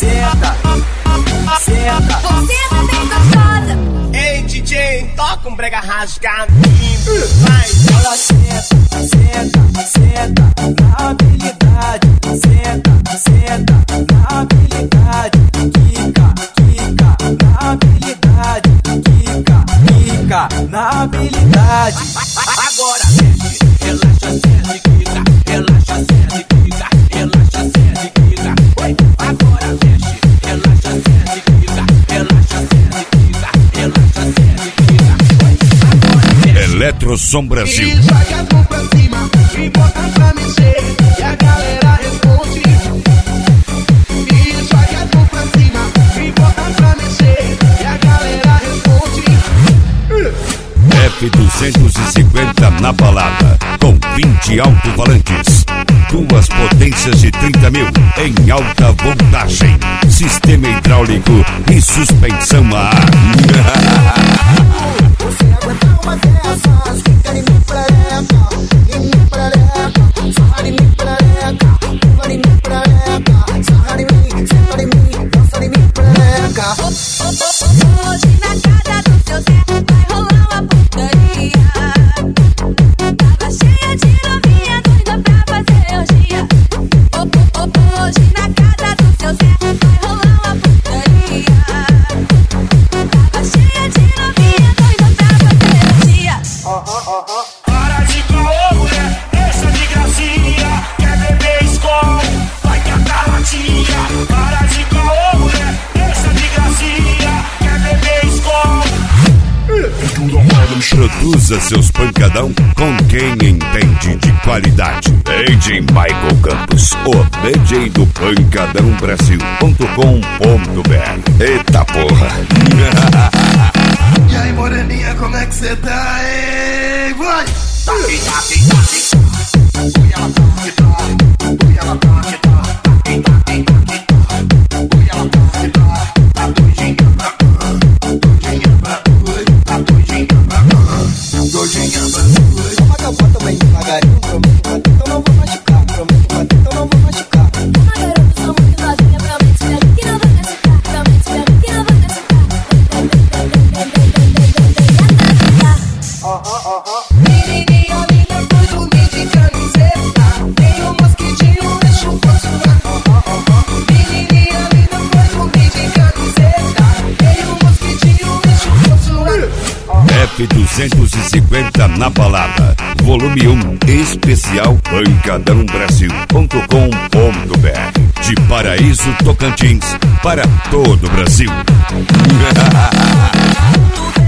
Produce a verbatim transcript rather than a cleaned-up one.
senta, senta. Você tá bem gostosa. Ei, D J, toca um brega rasgado lindo. Vai, ela senta, senta, senta na habilidade. Senta, senta na habilidade. Quica, quica na habilidade. Quica, quica na habilidade. agora mexe, relaxa, sente, quica. Relaxa, sente, quica. Relaxa, sente, quica. Oi, agora mexe, relaxa, sente, quica. Relaxa, sente, quica. Relaxa, sente, quica. Oi, agora mexe. Eletrosom Brasil. E joga a mão pra cima e bota pra mexer. E a galera responde. E joga a mão pra cima e bota pra mexer. E a galera responde. F duzentos e cinquenta na balada, com vinte alto-falantes, duas potências de trinta mil em alta voltagem, sistema hidráulico e suspensão a ar. Você aguenta uma dessas, fica em mim prereca, em mim prereca, sarra em mim prereca, vai em mim prereca, sarra em mim, senta em mim, dança em mim prereca. Hoje na casa do seu Zé vai rolar uma putaria. Tava cheia de novinha doida pra fazer orgia. Hoje na casa do seu Zé vai rolar uma putaria. Tava cheia de novinha doida pra fazer orgia. Para de caô, mulher, deixa de gracinha. Quer beber escola, vai catar latinha. Para de caô, mulher, deixa de gracinha. Quer beber escola. Produza seus pancadão com quem entende de qualidade. D J Michael Campos, o D J do pancadão brasil ponto com ponto b r. Eita porra! E aí, moreninha, como é que cê tá, hein? Vai! Taque, taque, taque. Oi, ela tá que tá. Oi, ela tá que tá. Taque, taque, taque. Oi, ela tá que tá. Tá doidinha pra cá. Doidinha pra cá. Tá doidinha pra cá. Doidinha pra cá. Toma que eu boto bem devagarinho. Prometo bater, então não vou machucar. Prometo bater, então não vou machucar. Uma garota sou muito novinha, promete pra mim que não vou machucar. Promete pra mim que não vou machucar. Menininha, linda, fui dormir de camiseta. Tem um mosquitinho, deixa o poço lá. Menininha, linda, fui dormir de camiseta. Tem um mosquitinho, deixa o poço lá. F duzentos e cinquenta na balada, volume um, especial pancadão brasil ponto com ponto b r. De Paraíso, Tocantins, para todo o Brasil. Tudo